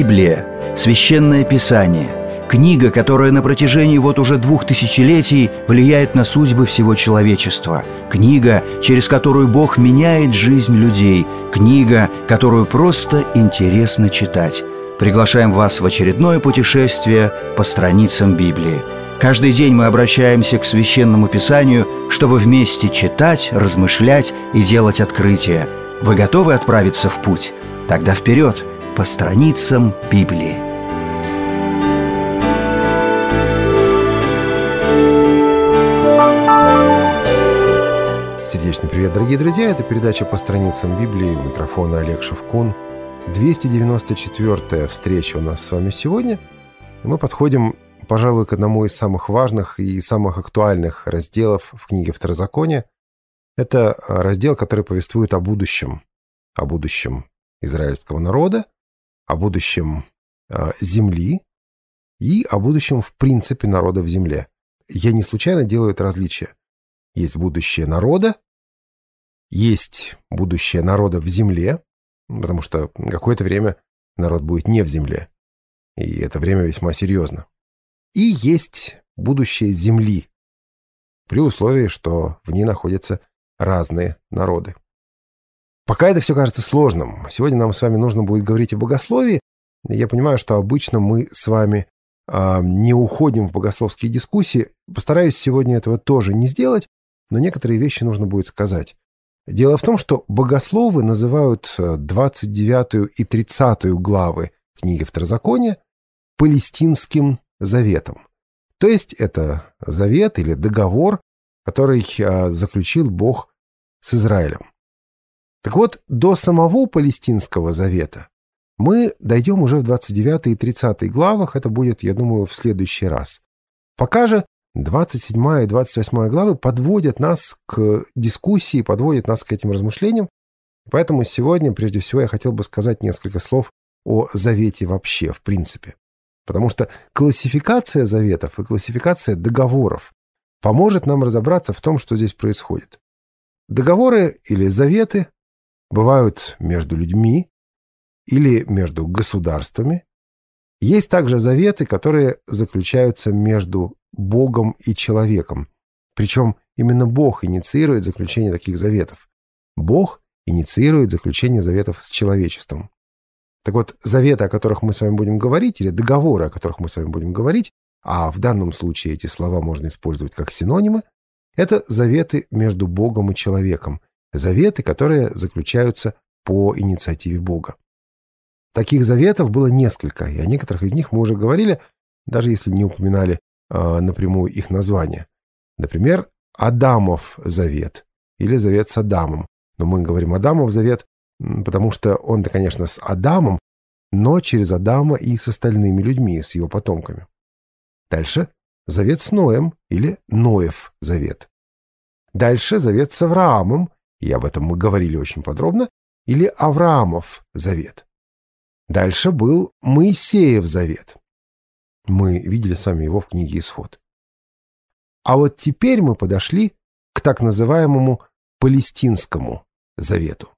Библия – священное писание, книга, которая на протяжении вот уже 2000 влияет на судьбы всего человечества, книга, через которую Бог меняет жизнь людей, книга, которую просто интересно читать. Приглашаем вас в очередное путешествие по страницам Библии. Каждый день мы обращаемся к Священному Писанию, чтобы вместе читать, размышлять и делать открытия. Вы готовы отправиться в путь? Тогда вперед, по страницам Библии. Сердечный привет, дорогие друзья! Это передача «По страницам Библии». У микрофона Олег Шевкун. 294-я встреча у нас с вами сегодня. Мы подходим, пожалуй, к одному из самых важных и самых актуальных разделов в книге Второзакония. Это раздел, который повествует о будущем израильского народа, о будущем земли и о будущем, в принципе, народа в земле. Я не случайно делаю это различие. Есть будущее народа, есть будущее народа в земле, потому что какое-то время народ будет не в земле, и это время весьма серьезно. И есть будущее земли, при условии, что в ней находятся разные народы. Пока это все кажется сложным. Сегодня нам с вами нужно будет говорить о богословии. Я понимаю, что обычно мы с вами не уходим в богословские дискуссии. Постараюсь сегодня этого тоже не сделать, но некоторые вещи нужно будет сказать. Дело в том, что богословы называют 29 и 30 главы книги Второзакония Палестинским заветом. То есть это завет или договор, который заключил Бог с Израилем. Так вот, до самого Палестинского завета мы дойдем уже в 29 и 30 главах. Это будет, я думаю, в следующий раз. Пока же 27 и 28 главы подводят нас к дискуссии, подводят нас к этим размышлениям. Поэтому сегодня, прежде всего, я хотел бы сказать несколько слов о завете вообще, в принципе. Потому что классификация заветов и классификация договоров поможет нам разобраться в том, что здесь происходит. Договоры или заветы бывают между людьми или между государствами. Есть также заветы, которые заключаются между Богом и человеком. Причем именно Бог инициирует заключение таких заветов. Бог инициирует заключение заветов с человечеством. Так вот, заветы, о которых мы с вами будем говорить, или договоры, о которых мы с вами будем говорить, а в данном случае эти слова можно использовать как синонимы, это заветы между Богом и человеком. Заветы, которые заключаются по инициативе Бога. Таких заветов было несколько, и о некоторых из них мы уже говорили, даже если не упоминали напрямую их название. Например, Адамов завет или завет с Адамом. Но мы говорим Адамов завет, потому что он-то, конечно, с Адамом, но через Адама и с остальными людьми, с его потомками. Дальше завет с Ноем или Ноев завет. Дальше завет с Авраамом, и об этом мы говорили очень подробно, или Авраамов завет. Дальше был Моисеев завет. Мы видели с вами его в книге «Исход». А вот теперь мы подошли к так называемому Палестинскому завету.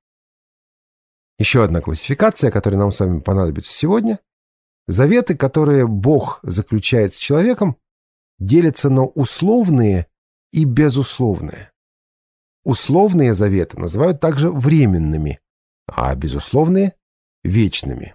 Еще одна классификация, которая нам с вами понадобится сегодня. Заветы, которые Бог заключает с человеком, делятся на условные и безусловные. Условные заветы называют также временными, а безусловные – вечными.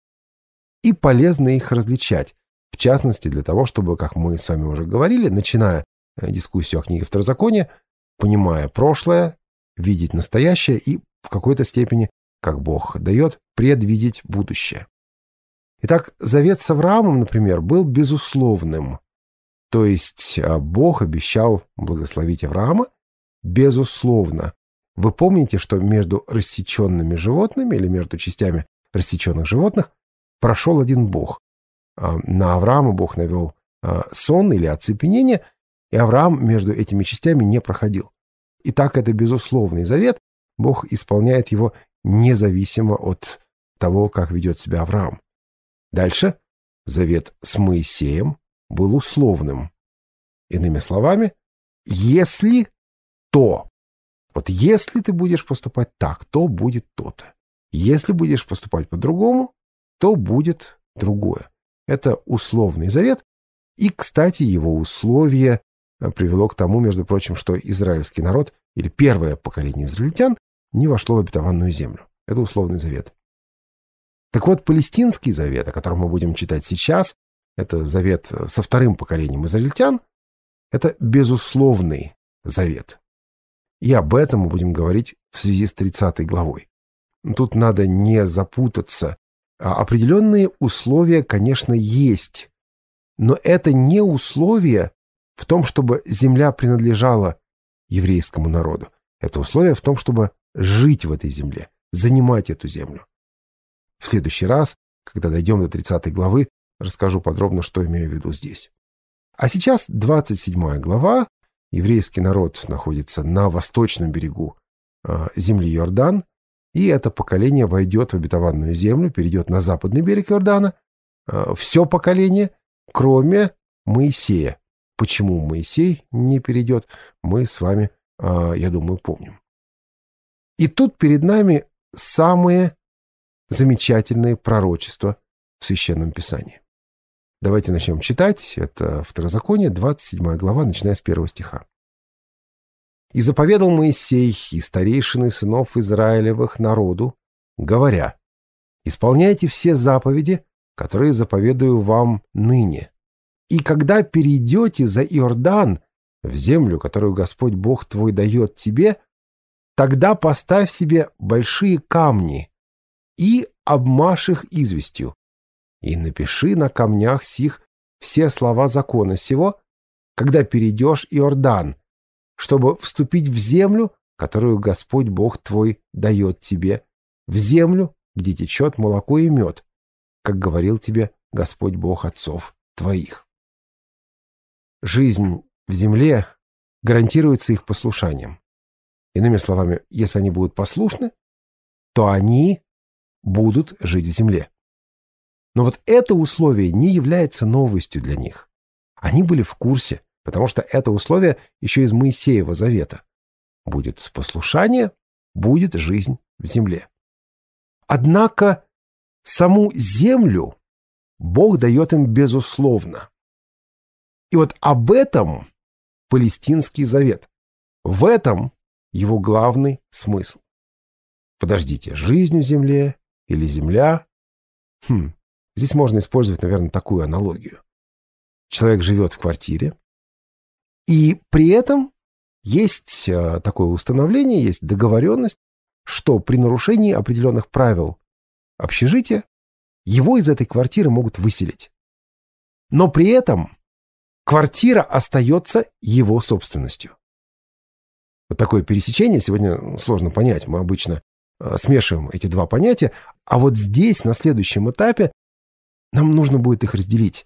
И полезно их различать. В частности, для того, чтобы, как мы с вами уже говорили, начиная дискуссию о книге Второзакония, понимая прошлое, видеть настоящее и в какой-то степени, как Бог дает, предвидеть будущее. Итак, завет с Авраамом, например, был безусловным. То есть Бог обещал благословить Авраама безусловно. Вы помните, что между рассеченными животными или между частями рассеченных животных прошел один Бог. На Авраама Бог навел сон или оцепенение, и Авраам между этими частями не проходил. Итак, это безусловный завет. Бог исполняет его независимо от того, как ведет себя Авраам. Дальше завет с Моисеем был условным. Иными словами, если то. Вот если ты будешь поступать так, то будет то-то. Если будешь поступать по-другому, то будет другое. Это условный завет. И, кстати, его условие привело к тому, между прочим, что израильский народ, или первое поколение израильтян, не вошло в обетованную землю. Это условный завет. Так вот, палестинский завет, о котором мы будем читать сейчас, это завет со вторым поколением израильтян, это безусловный завет. И об этом мы будем говорить в связи с 30 главой. Тут надо не запутаться. Определенные условия, конечно, есть. Но это не условие в том, чтобы земля принадлежала еврейскому народу. Это условие в том, чтобы жить в этой земле, занимать эту землю. В следующий раз, когда дойдем до 30 главы, расскажу подробно, что имею в виду здесь. А сейчас 27 глава. Еврейский народ находится на восточном берегу земли Иордан, и это поколение войдет в обетованную землю, перейдет на западный берег Иордана. Все поколение, кроме Моисея. Почему Моисей не перейдет, мы с вами, я думаю, помним. И тут перед нами самые замечательные пророчества в Священном Писании. Давайте начнем читать. Это Второзаконие, 27 глава, начиная с 1 стиха. «И заповедал Моисей и старейшины сынов Израилевых народу, говоря: исполняйте все заповеди, которые заповедую вам ныне. И когда перейдете за Иордан в землю, которую Господь Бог твой дает тебе, тогда поставь себе большие камни и обмажь их известью, и напиши на камнях сих все слова закона сего, когда перейдешь Иордан, чтобы вступить в землю, которую Господь Бог твой дает тебе, в землю, где течет молоко и мед, как говорил тебе Господь Бог отцов твоих». Жизнь в земле гарантируется их послушанием. Иными словами, если они будут послушны, то они будут жить в земле. Но вот это условие не является новостью для них. Они были в курсе, потому что это условие еще из Моисеева завета. Будет послушание, будет жизнь в земле. Однако саму землю Бог дает им безусловно. И вот об этом Палестинский завет. В этом его главный смысл. Подождите, жизнь в земле или земля? Здесь можно использовать, наверное, такую аналогию. Человек живет в квартире, и при этом есть такое установление, есть договоренность, что при нарушении определенных правил общежития его из этой квартиры могут выселить. Но при этом квартира остается его собственностью. Вот такое пересечение сегодня сложно понять. Мы обычно смешиваем эти два понятия, а вот здесь, на следующем этапе, нам нужно будет их разделить.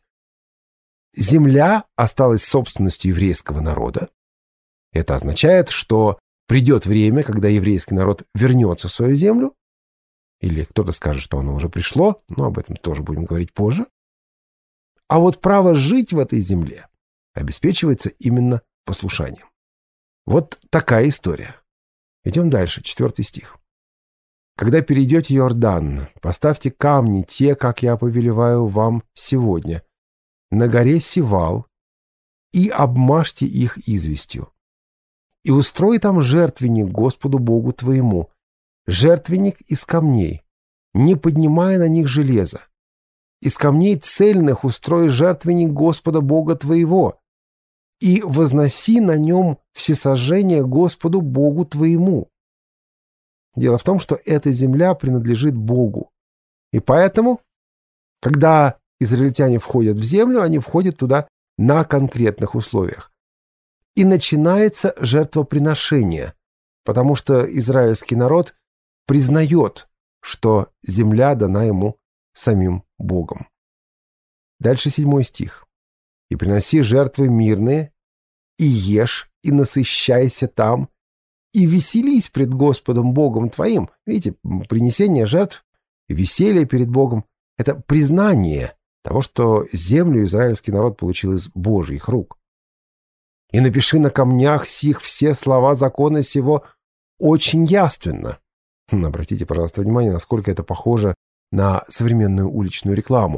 Земля осталась собственностью еврейского народа. Это означает, что придет время, когда еврейский народ вернется в свою землю, или кто-то скажет, что оно уже пришло, но об этом тоже будем говорить позже. А вот право жить в этой земле обеспечивается именно послушанием. Вот такая история. Идем дальше, 4 стих. «Когда перейдете Иордан, поставьте камни те, как я повелеваю вам сегодня, на горе Сивал, и обмажьте их известью. И устрой там жертвенник Господу Богу твоему, жертвенник из камней, не поднимая на них железа. Из камней цельных устрой жертвенник Господа Бога твоего, и возноси на нем всесожжение Господу Богу твоему». Дело в том, что эта земля принадлежит Богу. И поэтому, когда израильтяне входят в землю, они входят туда на конкретных условиях. И начинается жертвоприношение, потому что израильский народ признает, что земля дана ему самим Богом. Дальше 7 стих. «И приноси жертвы мирные, и ешь, и насыщайся там, и веселись пред Господом Богом твоим». Видите, принесение жертв, веселье перед Богом — это признание того, что землю израильский народ получил из Божьих рук. «И напиши на камнях сих все слова закона сего очень явственно». Обратите, пожалуйста, внимание, насколько это похоже на современную уличную рекламу.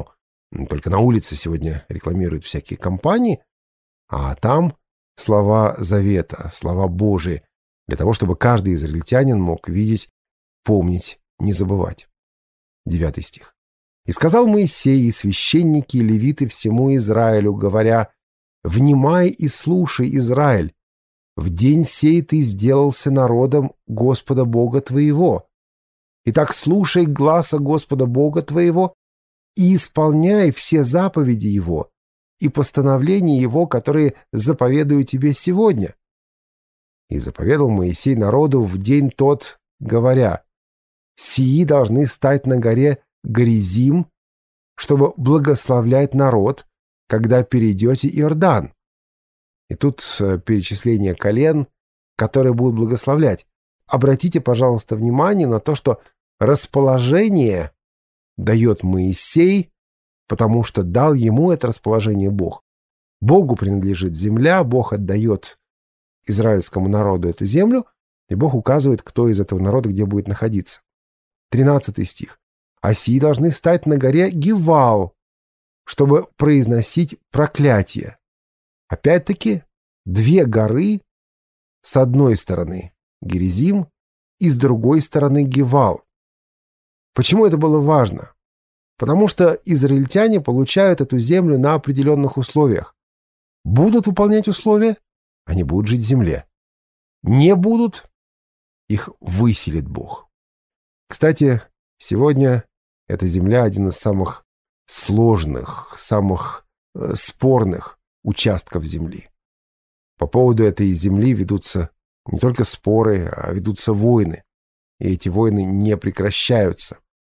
Только на улице сегодня рекламируют всякие компании, а там слова завета, слова Божии, для того, чтобы каждый израильтянин мог видеть, помнить, не забывать. 9 стих. «И сказал Моисей и священники и левиты всему Израилю, говоря: внимай и слушай, Израиль, в день сей ты сделался народом Господа Бога твоего. Итак, слушай гласа Господа Бога твоего и исполняй все заповеди Его и постановления Его, которые заповедую тебе сегодня». И заповедал Моисей народу в день тот, говоря: «Сии должны стать на горе Горизим, чтобы благословлять народ, когда перейдете Иордан». И тут перечисление колен, которые будут благословлять. Обратите, пожалуйста, внимание на то, что расположение дает Моисей, потому что дал ему это расположение Бог. Богу принадлежит земля, Бог отдает израильскому народу эту землю, и Бог указывает, кто из этого народа где будет находиться. 13 стих. «А сии должны стать на горе Гивал, чтобы произносить проклятие». Опять-таки, две горы, с одной стороны Геризим и с другой стороны Гивал. Почему это было важно? Потому что израильтяне получают эту землю на определенных условиях. Будут выполнять условия, они будут жить в земле. Не будут, их выселит Бог. Кстати, сегодня эта земля один из самых сложных, самых спорных участков земли. По поводу этой земли ведутся не только споры, а ведутся войны. И эти войны не прекращаются.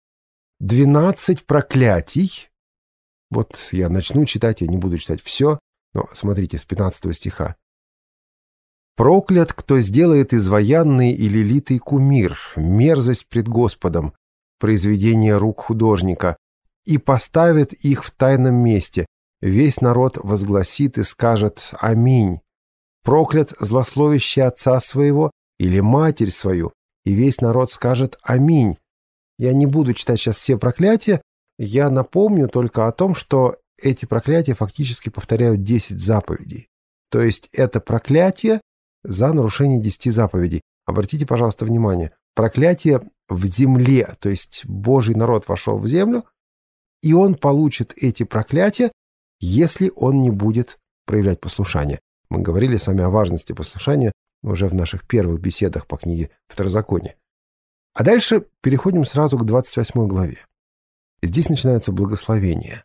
12 проклятий. Вот я начну читать, я не буду читать все, но смотрите, с 15 стиха. «Проклят, кто сделает изваянный или литый кумир, мерзость пред Господом, произведение рук художника, и поставит их в тайном месте. Весь народ возгласит и скажет: Аминь. Проклят злословящий отца своего или матерь свою, и весь народ скажет: Аминь». Я не буду читать сейчас все проклятия, я напомню только о том, что эти проклятия фактически повторяют 10 заповедей. То есть это проклятие за нарушение 10 заповедей. Обратите, пожалуйста, внимание, проклятие в земле, то есть Божий народ вошел в землю, и он получит эти проклятия, если он не будет проявлять послушание. Мы говорили с вами о важности послушания уже в наших первых беседах по книге Второзакония. А дальше переходим сразу к 28 главе. Здесь начинаются благословения.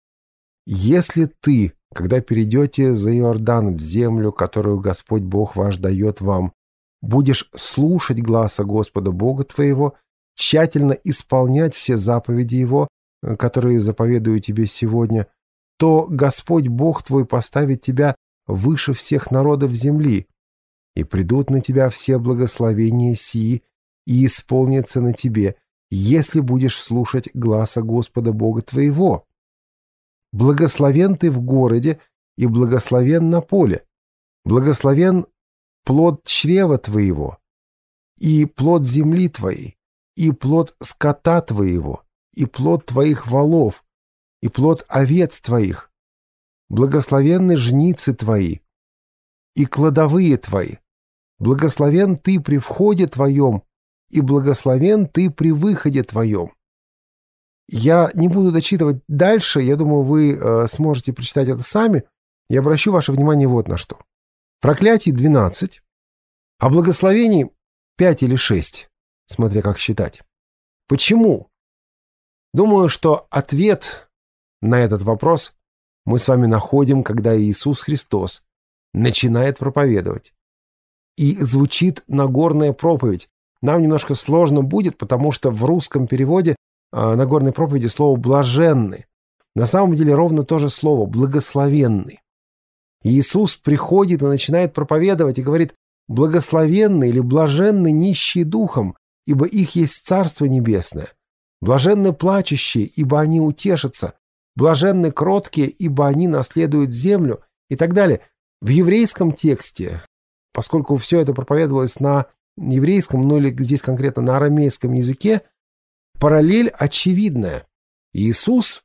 «Если ты, когда перейдете за Иордан в землю, которую Господь Бог ваш дает вам, будешь слушать гласа Господа Бога твоего, тщательно исполнять все заповеди Его, которые заповедую тебе сегодня, то Господь Бог твой поставит тебя выше всех народов земли, и придут на тебя все благословения сии, и исполнится на тебе, если будешь слушать гласа Господа Бога твоего. Благословен ты в городе, и благословен на поле. Благословен плод чрева твоего, и плод земли твоей, и плод скота твоего, и плод твоих волов, и плод овец твоих. Благословенны жницы твои, и кладовые твои. Благословен ты при входе твоем, и благословен ты при выходе твоем». Я не буду дочитывать дальше, я думаю, вы сможете прочитать это сами. Я обращу ваше внимание вот на что. Проклятий 12, а благословений 5 или 6, смотря как считать. Почему? Думаю, что ответ на этот вопрос мы с вами находим, когда Иисус Христос начинает проповедовать. И звучит Нагорная проповедь. Нам немножко сложно будет, потому что в русском переводе Нагорной проповеди слово «блаженны». На самом деле ровно то же слово «благословенный». Иисус приходит и начинает проповедовать и говорит: «Благословенны или блаженны нищие духом, ибо их есть Царство Небесное. Блаженны плачущие, ибо они утешатся. Блаженны кроткие, ибо они наследуют землю», и так далее. В еврейском тексте, поскольку все это проповедовалось на еврейском, ну или здесь конкретно на арамейском языке, параллель очевидная. Иисус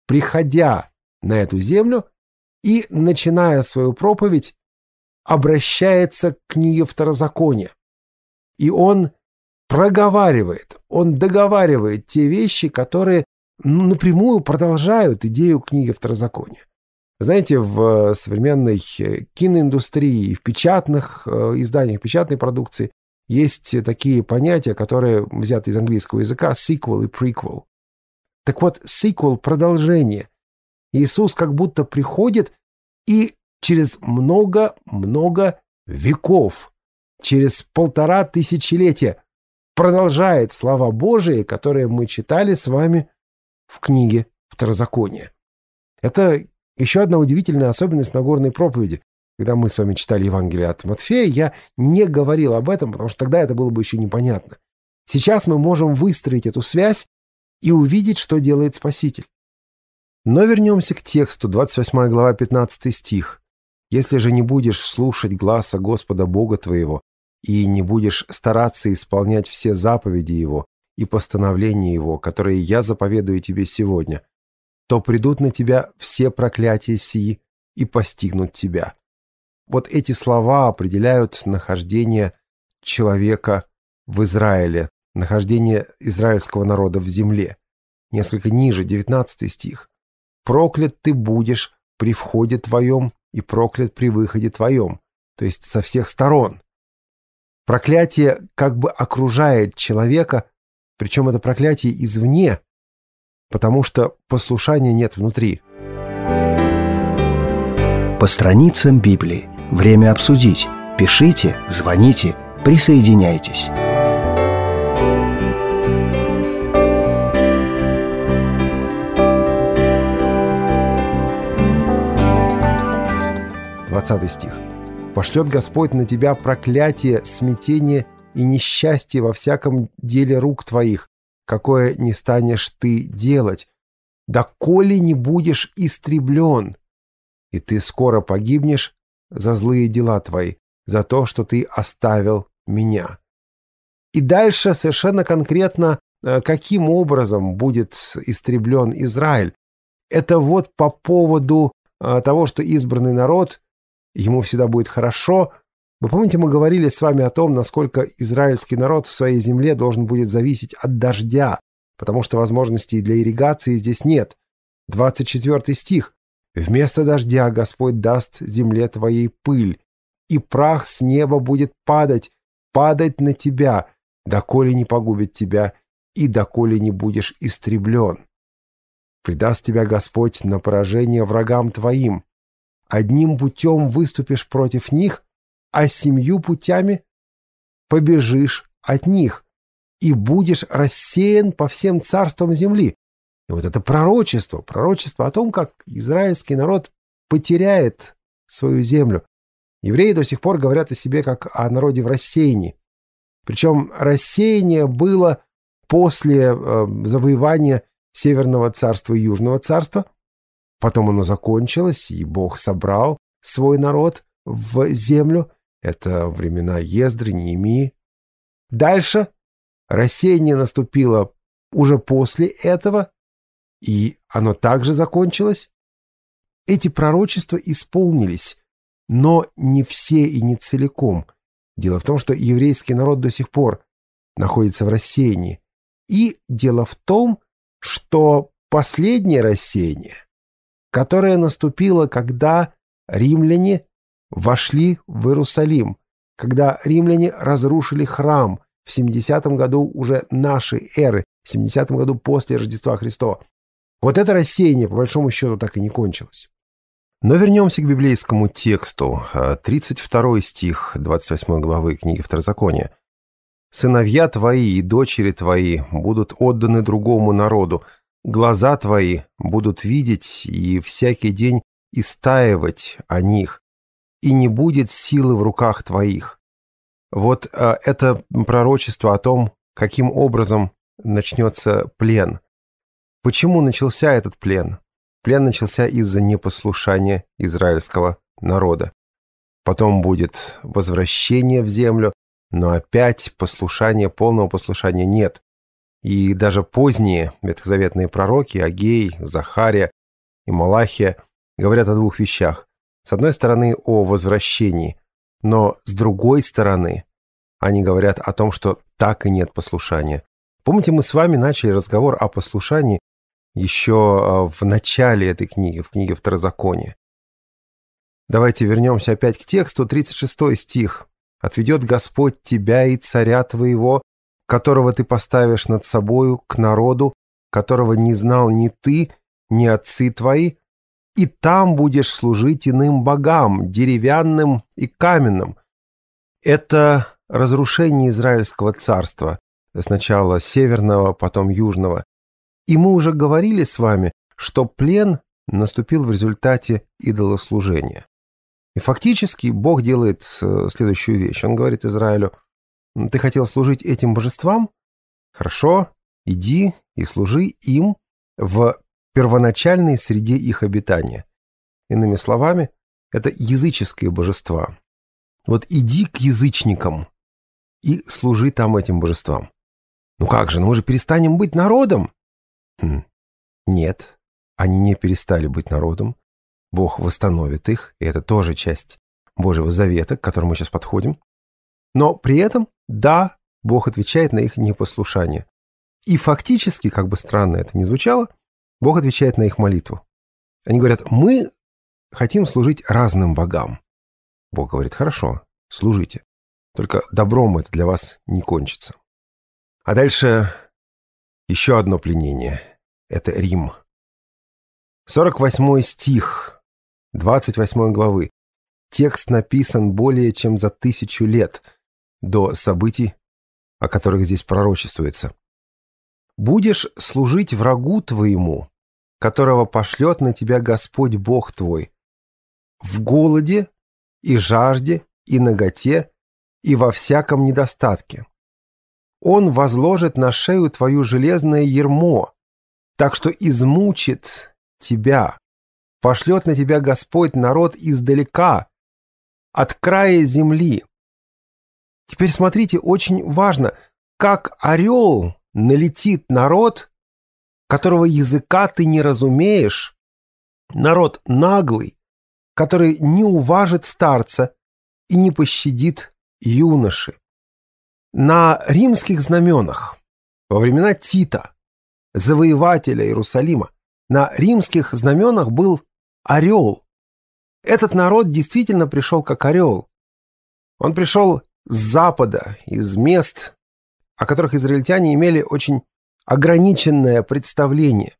приходя на эту землю и, начиная свою проповедь, обращается к книге Второзакония. И он проговаривает, он договаривает те вещи, которые напрямую продолжают идею книги Второзакония. Знаете, в современной киноиндустрии, в печатных изданиях, печатной продукции есть такие понятия, которые взяты из английского языка: sequel и prequel. Так вот, sequel — продолжение. Иисус как будто приходит и через много-много веков, через 1,5 тысячелетия продолжает слова Божии, которые мы читали с вами в книге Второзакония. Это еще одна удивительная особенность Нагорной проповеди. Когда мы с вами читали Евангелие от Матфея, я не говорил об этом, потому что тогда это было бы еще непонятно. Сейчас мы можем выстроить эту связь и увидеть, что делает Спаситель. Но вернемся к тексту, 28 глава, 15 стих. «Если же не будешь слушать гласа Господа Бога твоего и не будешь стараться исполнять все заповеди Его и постановления Его, которые я заповедую тебе сегодня, то придут на тебя все проклятия сии и постигнут тебя». Вот эти слова определяют нахождение человека в Израиле, нахождение израильского народа в земле. Несколько ниже, 19 стих. «Проклят ты будешь при входе твоем и проклят при выходе твоем», то есть со всех сторон. Проклятие как бы окружает человека, причем это проклятие извне, потому что послушания нет внутри. По страницам Библии. Время обсудить. Пишите, звоните, присоединяйтесь. Стих. «Пошлет Господь на тебя проклятие, смятение и несчастье во всяком деле рук твоих, какое не станешь ты делать, доколе не будешь истреблен, и ты скоро погибнешь за злые дела твои, за то, что ты оставил меня». И дальше совершенно конкретно, каким образом будет истреблен Израиль. Это вот по поводу того, что избранный народ, ему всегда будет хорошо. Вы помните, мы говорили с вами о том, насколько израильский народ в своей земле должен будет зависеть от дождя, потому что возможностей для ирригации здесь нет. 24 стих. «Вместо дождя Господь даст земле твоей пыль, и прах с неба будет падать на тебя, доколе не погубит тебя, и доколе не будешь истреблен. Предаст тебя Господь на поражение врагам твоим. Одним путем выступишь против них, а 7 путями побежишь от них, и будешь рассеян по всем царствам земли». И вот это пророчество о том, как израильский народ потеряет свою землю. Евреи до сих пор говорят о себе как о народе в рассеянии. Причем рассеяние было после завоевания Северного царства и Южного царства. Потом оно закончилось, и Бог собрал свой народ в землю. Это времена Ездры, Неемии. Дальше рассеяние наступило уже после этого, и оно также закончилось. Эти пророчества исполнились, но не все и не целиком. Дело в том, что еврейский народ до сих пор находится в рассеянии. И дело в том, что последнее рассеяние, которое наступило, когда римляне вошли в Иерусалим, когда римляне разрушили храм в 70 году уже нашей эры, в 70 году после Рождества Христова. Вот это рассеяние, по большому счету, так и не кончилось. Но вернемся к библейскому тексту. 32 стих 28 главы книги Второзакония. «Сыновья твои и дочери твои будут отданы другому народу, глаза твои будут видеть и всякий день истаивать о них, и не будет силы в руках твоих». Вот это пророчество о том, каким образом начнется плен. Почему начался этот плен? Плен начался из-за непослушания израильского народа. Потом будет возвращение в землю, но опять полного послушания нет. И даже поздние ветхозаветные пророки, Агей, Захария, и Малахия говорят о двух вещах. С одной стороны, о возвращении, но с другой стороны, они говорят о том, что так и нет послушания. Помните, мы с вами начали разговор о послушании еще в начале этой книги, в книге Второзакония. Давайте вернемся опять к тексту, 36 стих. «Отведет Господь тебя и царя твоего, которого ты поставишь над собою, к народу, которого не знал ни ты, ни отцы твои, и там будешь служить иным богам, деревянным и каменным». Это разрушение Израильского царства, сначала северного, потом южного. И мы уже говорили с вами, что плен наступил в результате идолослужения. И фактически Бог делает следующую вещь. Он говорит Израилю: ты хотел служить этим божествам? Хорошо, иди и служи им в первоначальной среде их обитания. Иными словами, это языческие божества. Вот иди к язычникам и служи там этим божествам. Ну как же, мы же перестанем быть народом. Нет, они не перестали быть народом. Бог восстановит их, и это тоже часть Божьего завета, к которому мы сейчас подходим. Но при этом, да, Бог отвечает на их непослушание. И фактически, как бы странно это ни звучало, Бог отвечает на их молитву. Они говорят: мы хотим служить разным богам. Бог говорит: хорошо, служите. Только добром это для вас не кончится. А дальше еще одно пленение. Это Рим. 48 стих 28 главы. Текст написан более чем за 1000 лет до событий, о которых здесь пророчествуется. «Будешь служить врагу твоему, которого пошлет на тебя Господь Бог твой, в голоде и жажде и наготе и во всяком недостатке. Он возложит на шею твою железное ярмо, так что измучит тебя. Пошлет на тебя Господь народ издалека, от края земли». Теперь смотрите, очень важно, как орел налетит народ, которого языка ты не разумеешь, народ наглый, который не уважит старца и не пощадит юноши. На римских знаменах во времена Тита, завоевателя Иерусалима, на римских знаменах был орел. Этот народ действительно пришел как орел. Он пришел с запада, из мест, о которых израильтяне имели очень ограниченное представление.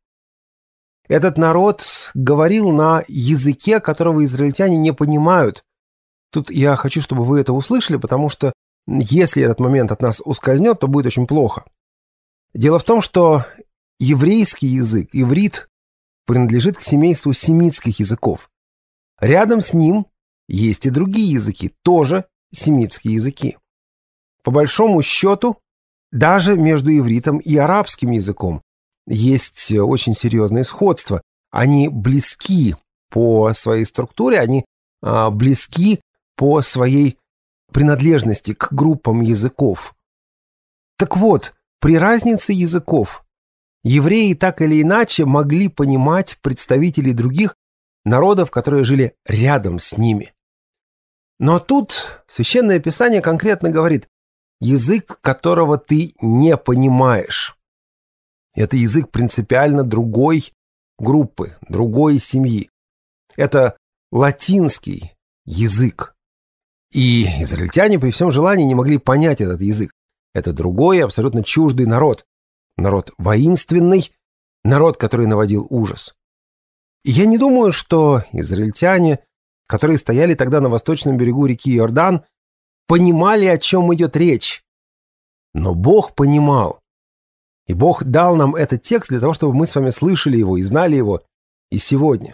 Этот народ говорил на языке, которого израильтяне не понимают. Тут я хочу, чтобы вы это услышали, потому что если этот момент от нас ускользнет, то будет очень плохо. Дело в том, что еврейский язык, иврит, принадлежит к семейству семитских языков. Рядом с ним есть и другие языки, тоже семитские языки. По большому счету, даже между ивритом и арабским языком есть очень серьезное сходство. Они близки по своей структуре, они близки по своей принадлежности к группам языков. Так вот, при разнице языков евреи так или иначе могли понимать представителей других народов, которые жили рядом с ними. Но тут Священное Писание конкретно говорит: язык, которого ты не понимаешь. Это язык принципиально другой группы, другой семьи. Это латинский язык. И израильтяне при всем желании не могли понять этот язык. Это другой, абсолютно чуждый народ. Народ воинственный, народ, который наводил ужас. И я не думаю, что израильтяне, которые стояли тогда на восточном берегу реки Иордан, понимали, о чем идет речь. Но Бог понимал. И Бог дал нам этот текст для того, чтобы мы с вами слышали его и знали его и сегодня.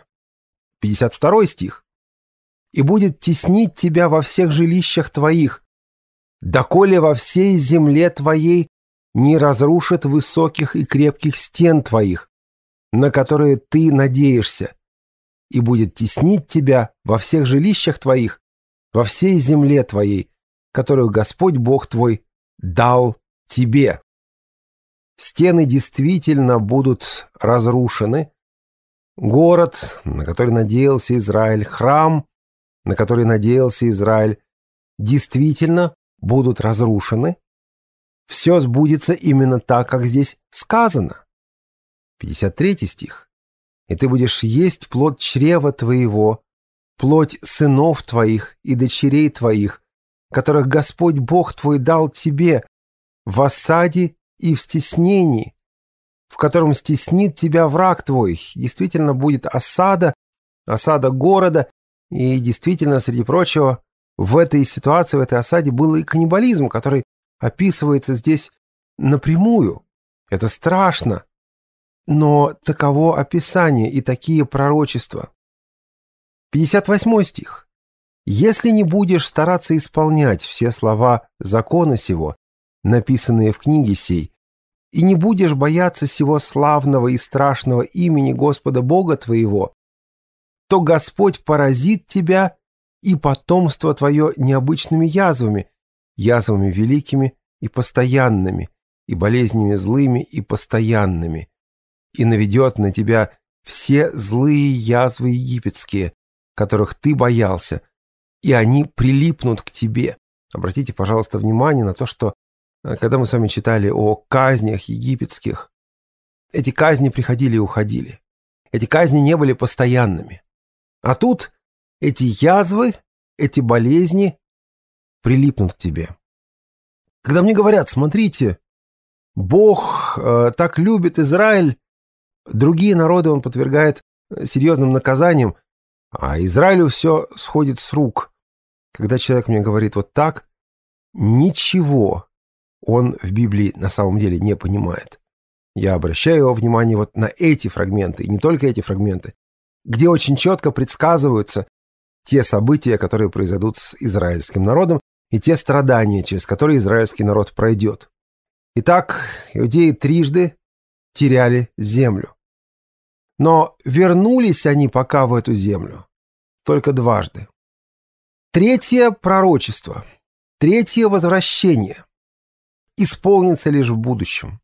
52 стих. «И будет теснить тебя во всех жилищах твоих, доколе во всей земле твоей не разрушит высоких и крепких стен твоих, на которые ты надеешься, и будет теснить тебя во всех жилищах твоих, во всей земле твоей, которую Господь Бог твой дал тебе». Стены действительно будут разрушены, город, на который надеялся Израиль, храм, на который надеялся Израиль, действительно будут разрушены, все сбудется именно так, как здесь сказано. 53 стих. «И ты будешь есть плод чрева твоего, плоть сынов твоих и дочерей твоих, которых Господь Бог твой дал тебе в осаде и в стеснении, в котором стеснит тебя враг твой». Действительно будет осада города, и действительно, среди прочего, в этой ситуации, в этой осаде был и каннибализм, который описывается здесь напрямую. Это страшно, но таково описание и такие пророчества. 58 стих. «Если не будешь стараться исполнять все слова закона сего, написанные в книге сей, и не будешь бояться сего славного и страшного имени Господа Бога твоего, то Господь поразит тебя и потомство твое необычными язвами, язвами великими и постоянными, и болезнями злыми и постоянными, и наведет на тебя все злые язвы египетские, которых ты боялся, и они прилипнут к тебе». Обратите, пожалуйста, внимание на то, что когда мы с вами читали о казнях египетских, эти казни приходили и уходили. Эти казни не были постоянными. А тут эти язвы, эти болезни прилипнут к тебе. Когда мне говорят: смотрите, Бог так любит Израиль, другие народы он подвергает серьезным наказаниям, а Израилю все сходит с рук. Когда человек мне говорит вот так, ничего он в Библии на самом деле не понимает. Я обращаю его внимание вот на эти фрагменты, и не только эти фрагменты, где очень четко предсказываются те события, которые произойдут с израильским народом, и те страдания, через которые израильский народ пройдет. Итак, иудеи трижды теряли землю. Но вернулись они пока в эту землю только дважды. Третье пророчество, третье возвращение исполнится лишь в будущем.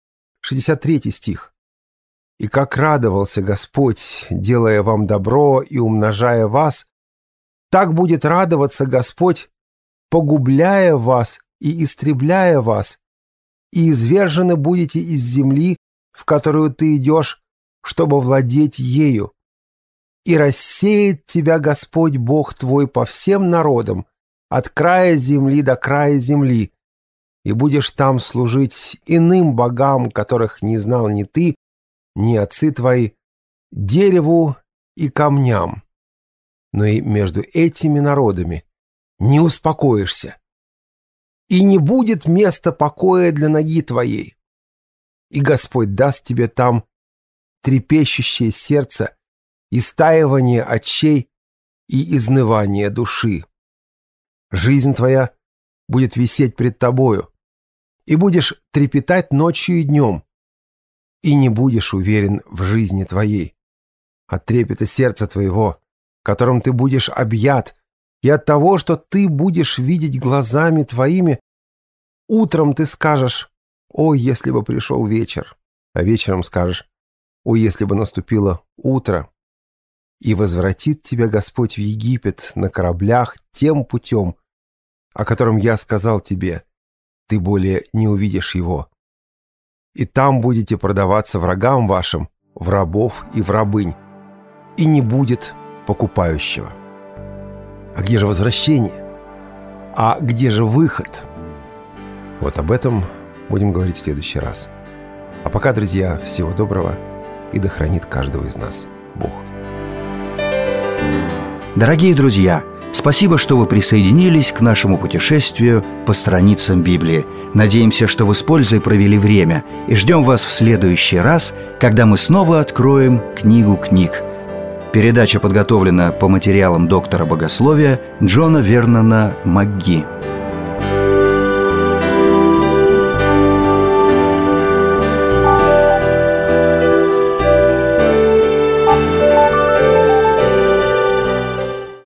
63 стих. «И как радовался Господь, делая вам добро и умножая вас, так будет радоваться Господь, погубляя вас и истребляя вас, и извержены будете из земли, в которую ты идешь, чтобы владеть ею. И рассеет тебя Господь Бог твой по всем народам, от края земли до края земли, и будешь там служить иным богам, которых не знал ни ты, ни отцы твои, дереву и камням. Но и между этими народами не успокоишься, и не будет места покоя для ноги твоей. И Господь даст тебе там трепещущее сердце, истаивание очей и изнывание души. Жизнь твоя будет висеть пред тобою, и будешь трепетать ночью и днем, и не будешь уверен в жизни твоей. От трепета сердца твоего, которым ты будешь объят, и от того, что ты будешь видеть глазами твоими, утром ты скажешь: «О, если бы пришел вечер», а вечером скажешь: «О, если бы наступило утро». И возвратит тебя Господь в Египет на кораблях тем путем, о котором я сказал тебе, ты более не увидишь его. И там будете продаваться врагам вашим, в рабов и в рабынь, и не будет покупающего. А где же возвращение? А где же выход? Вот об этом будем говорить в следующий раз. А пока, друзья, всего доброго, и да хранит каждого из нас Бог. Дорогие друзья, спасибо, что вы присоединились к нашему путешествию по страницам Библии. Надеемся, что вы с пользой провели время, и ждем вас в следующий раз, когда мы снова откроем книгу книг. Передача подготовлена по материалам доктора богословия Джона Вернона МакГи.